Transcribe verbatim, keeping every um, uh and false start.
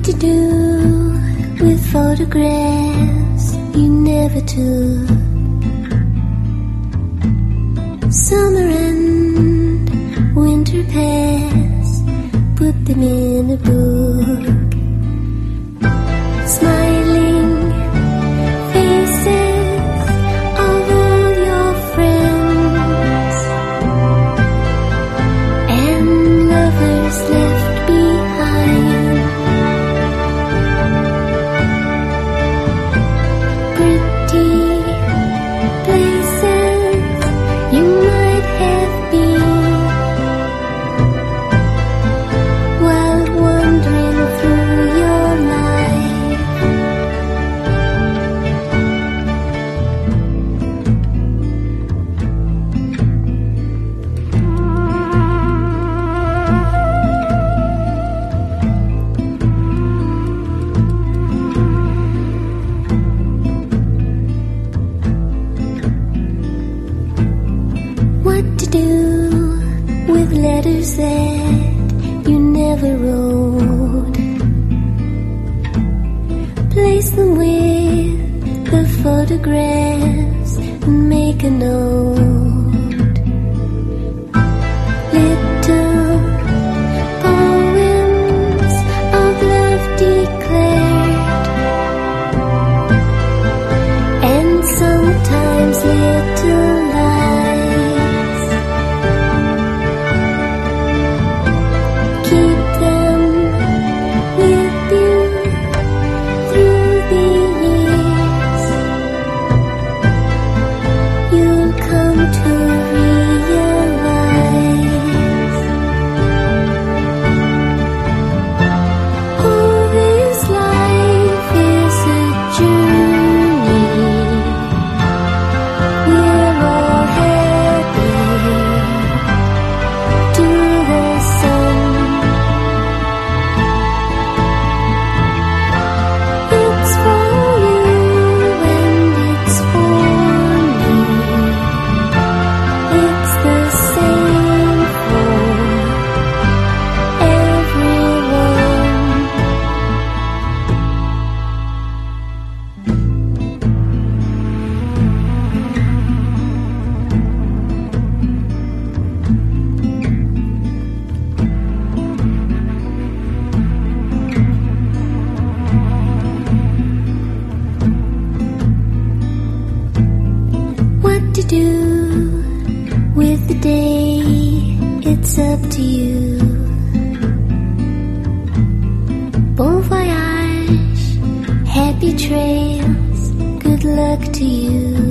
to do with photographs you never took? Summer and winter pass, put them in a book. Smiling faces of all your friends, and lovers left behind. Pretty places you might have been while wandering through your life. What to do with letters that you never wrote? Place them with the photographs and make a note. Little poems of love declared, and sometimes little lies. Keep them with you through the years. You'll come to realize, oh, this life is a journey. We're all headed to the sun. It's for you and it's for me. It's the same for everyone. What to do with the day, it's up to you. Bon voyage, happy trails, good luck to you.